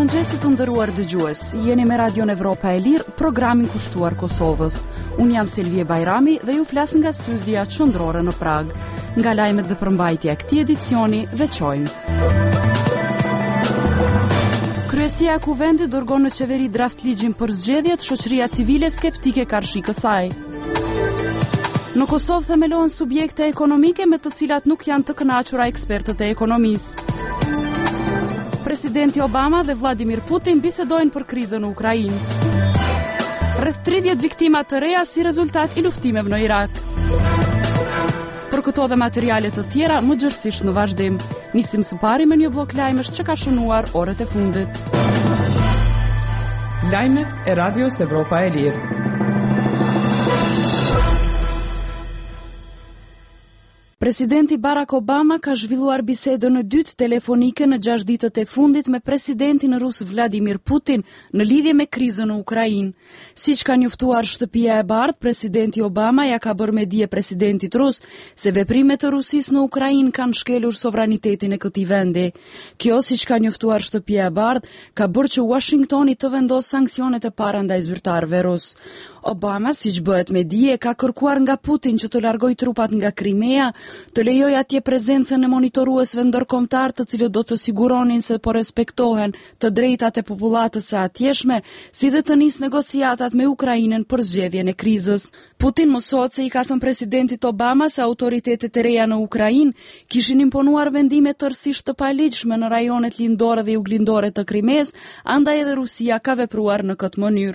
Mirëmëngjes të nderuar dëgjues. Jeni me Radion Evropa e Lirë, programin kushtuar Kosovës. Unë jam Selvie Bajrami dhe ju flas nga studia qendrore në Prag. Nga lajmet dhe përmbajtja e këtij edicioni veçojmë. Kryesia e Kuvendit dërgon në qeveri draft ligjin për zgjedhjet, shoqëria civile skeptike karshi kësaj. Në Kosovë themelohen subjekte ekonomike me të cilat nuk janë të kënaqura ekspertët e ekonomisë. Presidenti Obama dhe Vladimir Putin bisedojnë për krizën në Ukrainë. Rreth 30 viktima të reja si rezultat i luftimeve në Irak. Për këto dhe materiale të tjera, më gjërësisht në vazhdim. Nisim së pari me një blok lajmesh që ka shënuar orët e fundit. Lajmet e Radios Evropa e Lirë. Presidenti Barack Obama ka zhvilluar bisedën e dytë telefonike në 6 ditët e fundit me presidentin rus Vladimir Putin në lidhje me krizën në Ukrainë. Siç ka njoftuar Shtëpia e Bardhë, presidenti Obama ja ka bërë me dije presidentit rus se veprimet e Rusisë në Ukrainë kanë shkelur sovranitetin e këtij vendi. Kjo, siç ka njoftuar Shtëpia e Bardhë, ka bërë që Washingtoni të vendosë sanksionet e para ndaj zyrtarëve rus. Obama, siç bëhet me dije, ka kërkuar nga Putin që të largojë trupat nga Krimea, të lejojë atje prezencën e monitoruesve ndërkombëtar të cilët do të siguronin se po respektohen të drejtat e popullatës së atjeshme, si dhe të nisë negociatat me Ukrainën për zgjedhjen e krizës. Putin mësohet se i ka thënë presidentit Obama se autoritetet e reja në Ukrainë kishin imponuar vendime tërësisht të paligjshme në rajonet lindore dhe juglindore të Krimes, andaj edhe Rusia ka vepruar në këtë mënyrë.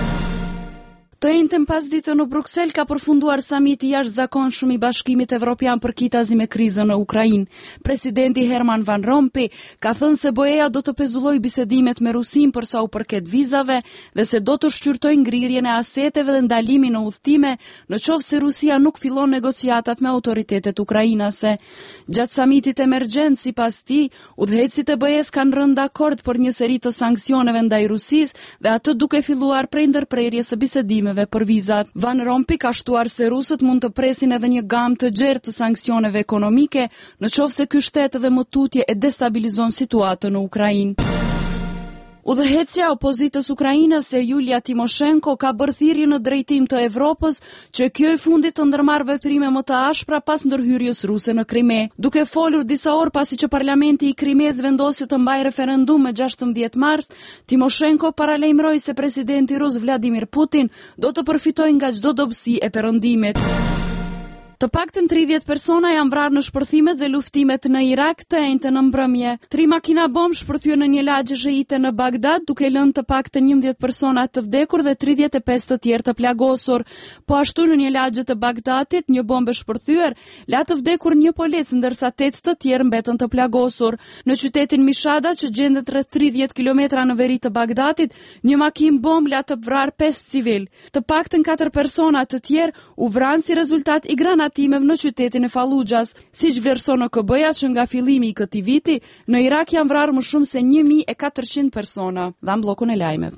Të njëjtën pasditë në Bruksel ka përfunduar samiti jashtëzakonshëm i Bashkimit Evropian për kitazim me krizën në Ukrainë. Presidenti Herman Van Rompuy ka thënë se BE-ja do të pezullojë bisedimet me Rusinë për sa u përket vizave dhe se do të shqyrtojë ngrirjen e aseteve dhe ndalimin në udhëtime në qoftë se Rusia nuk fillon negociatat me autoritetet ukrainase. Gjatë samitit emergjent, sipas tij, udhëheqësit e BE-s kanë rënë dakord për një seri të sanksioneve ndaj Rusisë dhe atë duke filluar prej ndërprerjes së bisedimeve për vizat. Van Rompuy ka shtuar se rusët mund të presin edhe një gamë të gjerë të sanksioneve ekonomike në qoftë se ky shtet edhe më tutje e destabilizon situatën në Ukrainë. Udhëheqësja e opozitës ukrainase Julia Timoshenko ka bërë thirrje në drejtim të Evropës që kjo i fundit të ndërmarrë veprime më të ashpra pas ndërhyrjes ruse në Krime. Duke folur disa orë pasi që parlamenti i Krimes vendosi të mbajë referendum me 16 mars, Timoshenko paralajmëroi se presidenti rus Vladimir Putin do të përfitojë nga çdo dobësi e perëndimit. Të paktën 30 persona janë vrarë në shpërthimet dhe luftimet në Irak të njëjtën në mbrëmje. 3 makina bomb shpërthyer në një lagje shehite në Bagdad, duke lënë të paktën 11 persona të vdekur dhe 35 të tjerë të plagosur. Po ashtu në një lagje të Bagdadit, një bombë shpërthyer la të vdekur një polec, ndërsa 8 të tjerë mbetën të plagosur. Në qytetin Mishhada, që gjendet rreth 30 kilometra në veri të Bagdadit, një makinë bomb la të vrarë 5 civil. Të paktën 4 persona të tjerë u vranë si rezultat i në qytetin e Falluxhas. Siç vlerëson OKB-ja që nga fillimi i këtij viti, në Irak janë vrarë më shumë se 1400 persona. Dhan bllokun e lajmeve.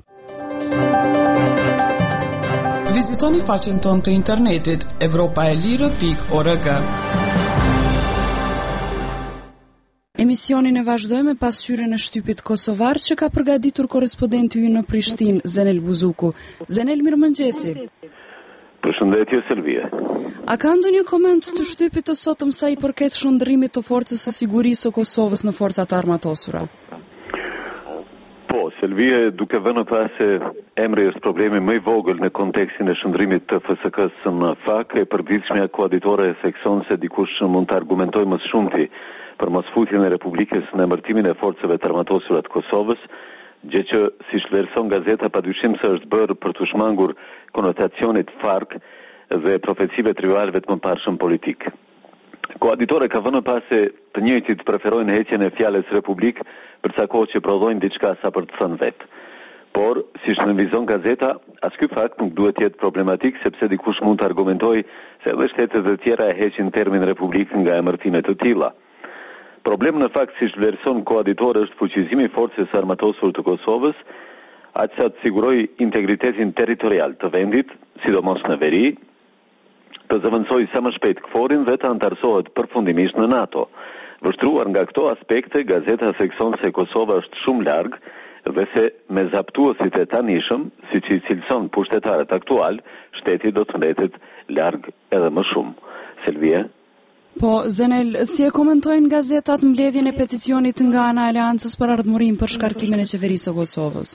Vizitoni faqen tonë të internetit europaelire.org. Emisionin e vazhdojmë me pasqyrjen e shtypit kosovar që ka përgatitur korrespondenti ynë në Prishtinë, Zenel Buzuku. Zenel, mirëmëngjesi. Përshëndetje, Selvie. A ka ndonjë koment të shtypit të sotëm sa i përket shndërrimit të forcës së sigurisë së Kosovës në forcat armatosura? Po, Selvie, duke vënë pas se emri është problemi më i vogël në kontekstin e shndërrimit të FSK-s në fak, e përditshmja koaditore e thekson se dikush mund të argumentojë më shumti për mosfutjen e Republikës në emërtimin e forcave të armatosura të Kosovës, gjë që siç vlerëson gazeta padyshim se është bërë për të shmangur konotacionit FARC dhe profecive të rivalëve të mëparshëm politik. Koaditore ka vënë pas se të njëjtit preferojnë heqjen e fjalës Republik për sa kohë që prodhojnë diçka sa për të thënë vetë. Por, siç nënvizon gazeta, as ky fakt nuk duhet jetë problematik sepse dikush mund të argumentojë se edhe shtetet e tjera e heqin termin Republik nga emërtime të tilla. Problem në fakt siç vlerëson koaditore është fuqizimi i forcës armatosur të Kosovës, aq sa të sigurojë integritetin territorial të vendit, sidomos në veri, të zëvendësojë sa më shpejt KFOR-in dhe të antarësohet përfundimisht në NATO. Vështruar nga këto aspekte, gazeta thekson se Kosova është shumë larg dhe se me zaptuesit e tanishëm, siç i cilëson pushtetarët aktual, shteti do të mbetet larg edhe më shumë. Selvia? Po, Zenel, si e komentojnë gazetat mbledhjen e peticionit nga ana e Aleancës për ardhmërinë për shkarkimin e qeverisë së Kosovës?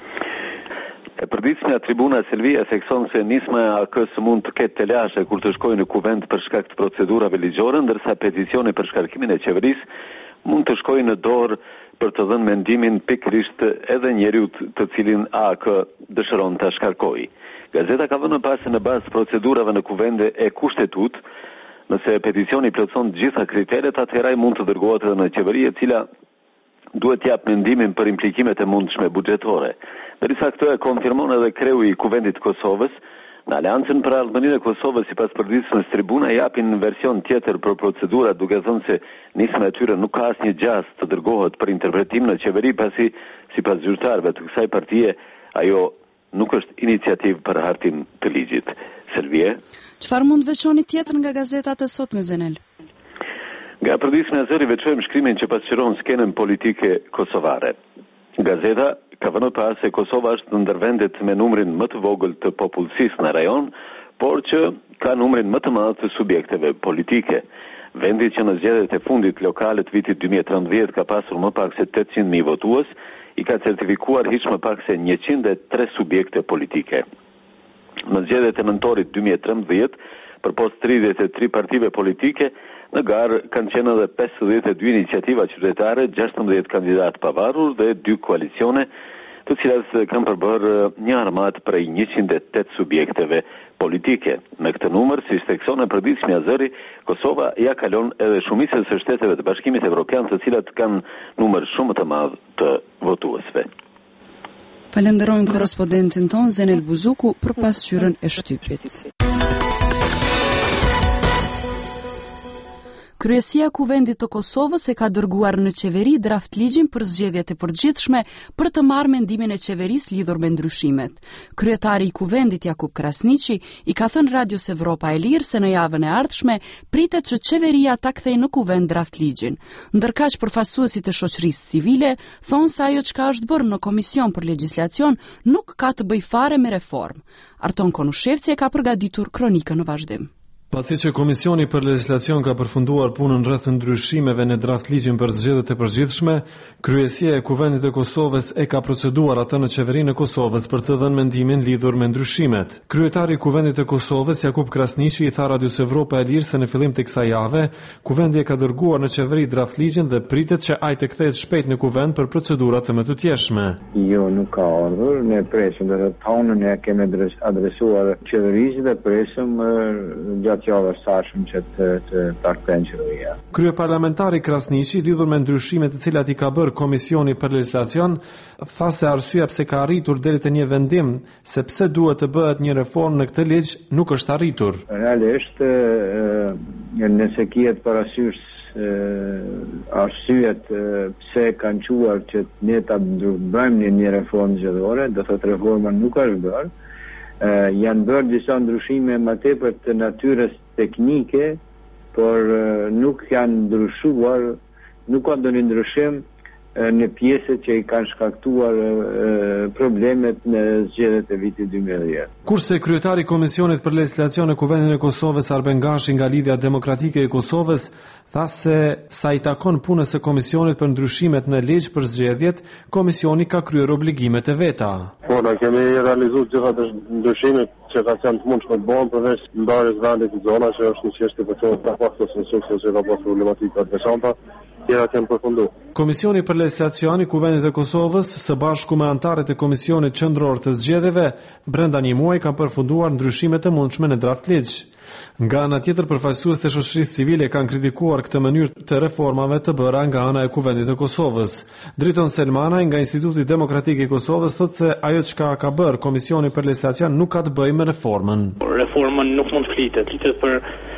E përditshmja tribuna Selvia thekson se nisma e AK-s mund të ketë telashe kur të shkojë në kuvent për shkak të procedurave ligjore, ndërsa peticioni për shkarkimin e qeverisë mund të shkojë në dorë për të dhënë mendimin pikërisht edhe njeriut të cilin AK dëshiron ta shkarkojë. Gazeta ka vënë pas se në bazë procedurave në kuvende e kushtetut, nëse peticioni plotëson të gjitha kriteret, atëherë mund të dërgohet edhe në qeveri, e cila duhet t'jap mendimin për implikimet e mundshme buxhetore. Derisa këtë e konfirmon edhe kreu i Kuvendit të Kosovës, në Aleancën për ardhmërinë e Kosovës, sipas përditshmës tribuna japin në version tjetër për procedurat, duke thënë se nisma e tyre nuk ka asnjë gjast të dërgohet për interpretim në qeveri, pasi sipas zyrtarëve të kësaj partie ajo nuk është iniciativë për hartim të ligjit. Selvie? Çfarë mund veçoni tjetër nga gazetat e sotme, Zenel? Nga përditshmja e zëri veçojmë shkrimin që pasqyron skenën politike kosovare. Gazeta ka vënë pas se Kosova është ndër vendet me numrin më të vogël të popullsisë në rajon, por që ka numrin më të madh të subjekteve politike. Vendi që në zgjedhjet e fundit lokale të vitit 2013 ka pasur më pak se 800.000 votues, i ka certifikuar hiç më pak se 103 subjekte politike. Në zgjedhjet e nëntorit 2013, përpos 33 partive politike, në garë kanë qenë edhe 52 iniciativa qytetare, 16 kandidatë pavarur dhe 2 koalicione, të cilat kanë përbërë një armat prej 108 subjekteve politike. Me këtë numër, si thekson e përditshmja zëri, Kosova ja kalon edhe shumicën së shteteve të Bashkimit Evropian, të cilat kanë numër shumë të madh të votuesve. Falenderojmë korrespondentin ton Zenel Buzuku për pasqyrën e shtypit. Kryesia e Kuvendit të Kosovës e ka dërguar në qeveri draft ligjin për zgjedhjet e përgjithshme për të marrë mendimin e qeverisë lidhur me ndryshimet. Kryetari i Kuvendit Jakub Krasniqi i ka thënë Radios Evropa e Lirë se në javën e ardhshme pritet që qeveria ta kthejë në kuvend draft ligjin. Ndërkaq përfaqësuesit e shoqërisë civile thonë se ajo çka është bërë në Komision për Legjislacion nuk ka të bëjë fare me reformë. Arton Konushevci e ka përgatitur kronikën në vazhdim. Pasi që Komisioni për Legjislacion ka përfunduar punën rreth ndryshimeve në draft ligjin për zgjedhjet e përgjithshme, Kryesia e Kuvendit të Kosovës e ka proceduar atë në Qeverinë e Kosovës për të dhënë mendimin lidhur me ndryshimet. Kryetari i Kuvendit të Kosovës, Jakub Krasniqi, i tha Radios Evropa e Lirë se në fillim të kësaj jave, Kuvendi e ka dërguar në qeveri draft ligjin dhe pritet që ai të kthehet shpejt në kuvend për procedurat të mëtutjeshme. Jo, nuk ka ardhur, ne presim dhe tonën e kemi adresuar qeverisë dhe presim Kryeparlamentari Krasniqi, lidhur me ndryshimet të cilat i ka bërë Komisioni për Legjislacion, tha se arsyeja pse ka arritur deri te një vendim se pse duhet të bëhet një reformë në këtë ligj nuk është arritur. Realisht, nëse kihet parasysh arsyet pse kanë quar që ne ta bëjmë një reformë zgjedhore, do thotë reforma nuk është bërë. Janë bërë disa ndryshime më tepër të natyrës teknike, por nuk janë ndryshuar, nuk ka ndonjë ndryshim në pjesët që i kanë shkaktuar problemet në zgjedhjet e vitit 2010. Kurse kryetari i Komisionit për Legjislacion në Kuvendin e Kosovës, Arben Gashi, nga Lidhja Demokratike e Kosovës, tha se sa i takon punës së Komisionit për ndryshimet në ligj për zgjedhjet, Komisioni ka kryer obligimet e veta. Po, ne kemi realizuar gjitha ndryshimet që ka qenë të mundshme të bëhen përveç ndarjes vendit të zona, që është një çështje për të pasur sukses që ka pasur problematika të veçanta. Komisioni për Legjislacion i Kuvendit të Kosovës, së bashku me anëtarët e Komisionit Qendror të Zgjedhjeve, brenda një muaji kanë përfunduar ndryshimet e mundshme në draft ligj. Nga ana tjetër, përfaqësuesit e shoqërisë civile kanë kritikuar këtë mënyrë të reformave të bëra nga ana e Kuvendit të Kosovës. Driton Selmanaj nga Instituti Demokratik i Kosovës thotë se ajo çka ka bërë Komisioni për Legjislacion nuk ka të bëjë me reformën. Reforma nuk mund të flitet për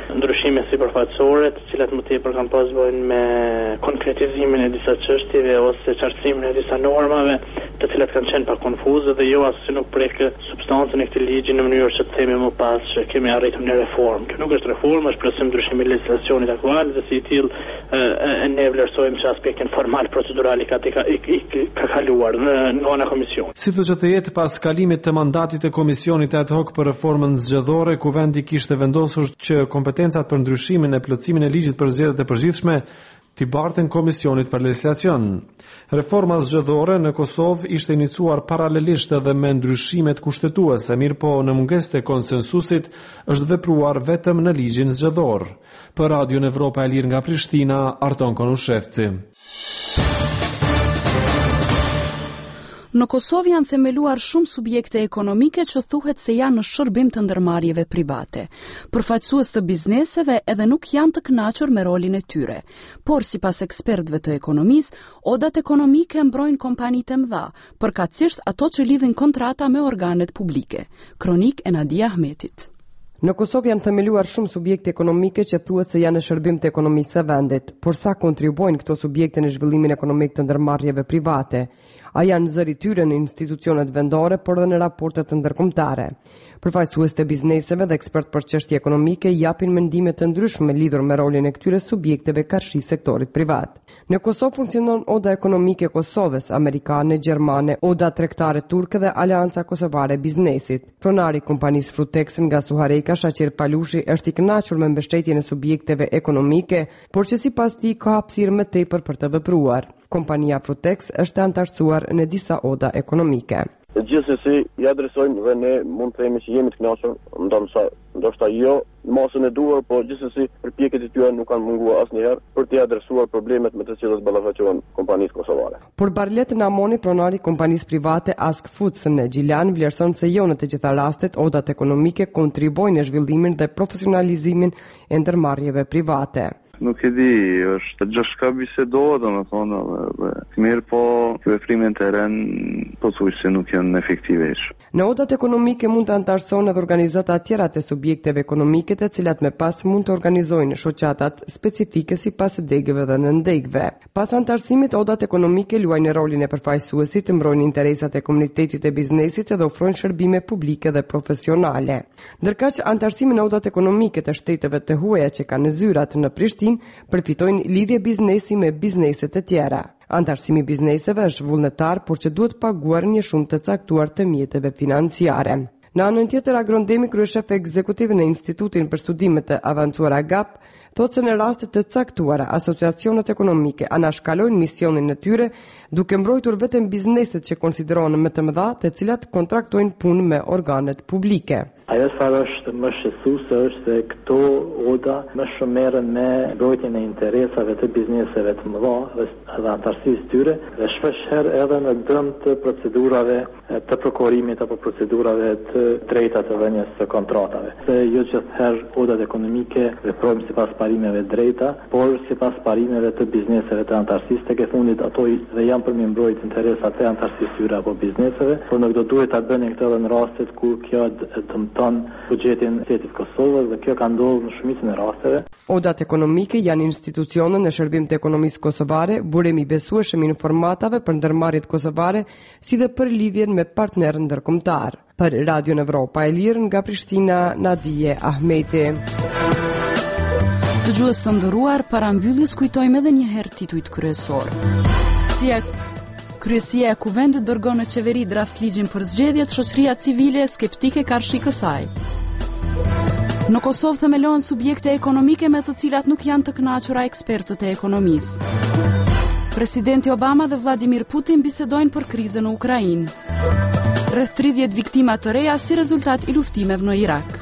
ndryshime sipërfaqësore, të cilat më tepër kanë pas bëjnë me konkretizimin e disa çështjeve ose qartësimin e disa normave, të cilat kanë qenë pa konfuze dhe jo as se nuk prek substancën e këtij ligji në mënyrë që të themi më pas që kemi arritur në reformë. Kjo nuk është reformë, është plotësim ndryshimi i legjislacionit aktual dhe si i tillë ne vlerësojmë që aspektin formal procedural i ka kaluar në ana komision. Sidoqë të jetë pas kalimit të mandatit të komisionit ad hoc për reformën zgjedhore, kuvendi kishte vendosur që kompetencat për ndryshimin e plotësimin e ligjit për zgjedhjet e përgjithshme t'i barten Komisionit për Legjislacion. Reforma zgjedhore në Kosovë ishte iniciuar paralelisht edhe me ndryshimet kushtetuese, mirë po në mungesë të konsensusit është vepruar vetëm në ligjin zgjedhor. Për Radion Evropa e Lirë nga Prishtina, Arton Konushevci. Në Kosovë janë themeluar shumë subjekte ekonomike që thuhet se janë në shërbim të ndërmarrjeve private. Përfaqësues të bizneseve edhe nuk janë të kënaqur me rolin e tyre. Por sipas ekspertëve të ekonomisë, odat ekonomike mbrojnë kompanitë e mëdha, përkatësisht ato që lidhin kontrata me organet publike. Kronik e Nadia Ahmetit. Në Kosovë janë themeluar shumë subjekte ekonomike që thuhet se janë në shërbim të ekonomisë së vendit, por sa kontribuojnë këto subjekte në zhvillimin ekonomik të ndërmarrjeve private? A janë zëri tyre në institucionet vendore, por dhe në raportet të ndërkombëtare. Përfaqësues të bizneseve dhe ekspert për çështje ekonomike japin mendime të ndryshme lidhur me rolin e këtyre subjekteve karshi sektorit privat. Në Kosovë funksionon Oda Ekonomike e Kosovës, amerikane, gjermane, Oda Tregtare turke dhe Aleanca Kosovare e Biznesit. Pronari i kompanisë Frutex nga Suhareka, Shaqir Palushi, është i kënaqur me mbështetjen e subjekteve ekonomike, por që sipas tij ka hapësirë më tepër për të vepruar. Kompania Frutex është antarësuar në disa oda ekonomike. Gjithsesi, i adresojmë dhe ne mund të themi që jemi të kënaqur, ndoshta jo në masën e duhur, por gjithsesi përpjekjet e tyre nuk kanë munguar asnjëherë për të adresuar problemet me të cilat ballafaqohen kompanisë kosovare. Por Barlet Namoni, pronari i kompanisë private Ask Foods në Gjilan, vlerëson se jo në të gjitha rastet odat ekonomike kontribuojnë në zhvillimin dhe profesionalizimin e ndërmarrjeve private. Nuk e di, është gjithë shka bisedohet, domethënë, mirë po veprimet e rënë pothuajse nuk janë efektive. Në odat ekonomike mund të antarësohen edhe organizata tjera të subjekteve ekonomike të cilat me pas mund të organizojnë shoqatat specifike sipas degëve dhe nëndegëve. Pas antarësimit, odat ekonomike luajnë rolin e përfaqësuesit të mbrojnë interesat e komunitetit e biznesit dhe ofrojnë shërbime publike dhe profesionale. Ndërkaq antarësimi në odat ekonomike të shteteve të huaja që kanë zyrat në Prishtinë përfitojnë lidhje biznesi me bizneset e tjera. Antarësimi bizneseve është vullnetar, por që duhet paguar një shumë të caktuar të mjeteve financiare. Në anën tjetër, Agrondemi, kryeshef ekzekutiv në Institutin për Studimet e Avancuara GAP, thotë se në raste të caktuara asociacionet ekonomike anashkalojnë misionin e tyre, duke mbrojtur vetëm bizneset që konsiderohen më të mëdha, të cilat kontraktojnë punë me organet publike. Ajo sa është më shqetësuese është se këto oda më shumë merren me mbrojtjen e interesave të bizneseve të mëdha dhe antarësisë tyre dhe shpesh herë edhe në dëm të procedurave të prokurimit apo procedurave të drejta të dhënies së kontratave. Se jo gjithherë odat ekonomike veprojnë sipas parimeve drejta, por sipas parimeve të bizneseve të antarësisë, tek e fundit ato dhe janë për mi mbrojt interesat e antarësisë tyre apo bizneseve, por nuk do duhet ta bënin këtë edhe në rastet ku kjo dëmton buxhetin e shtetit Kosovës dhe kjo ka ndodhur në shumicën e rasteve. Odat ekonomike janë institucione në shërbim të ekonomisë kosovare, burimi i besueshëm i informatave për ndërmarrjet kosovare, si dhe për lidhjen me partnerë ndërkombëtar. Për Radion Evropa e Lirë nga Prishtina, Nadije Ahmeti. Dëgjues të nderuar, para mbylljes kujtojmë edhe një herë titujt kryesor. Kryesia e Kuvendit dërgon në qeveri draft ligjin për zgjedhjet, shoqëria civile skeptike karshi kësaj. Në Kosovë themelohen subjekte ekonomike me të cilat nuk janë të kënaqura ekspertët e ekonomisë. Presidenti Obama dhe Vladimir Putin bisedojnë për krizën në Ukrainë. Rreth 30 viktima të reja si rezultat i luftimeve në Irak.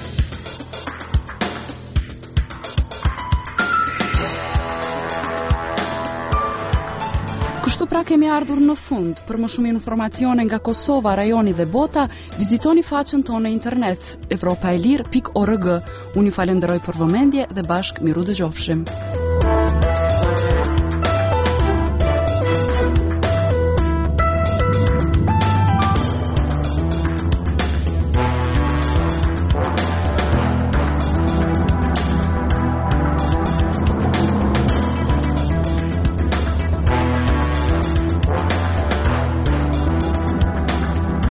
Kështu pra kemi ardhur në fund. Për më shumë informacione nga Kosova, rajoni dhe bota, vizitoni faqen tonë në internet evropaelir.org. Unë ju falenderoj për vëmendje dhe bashkë miru dëgjofshim.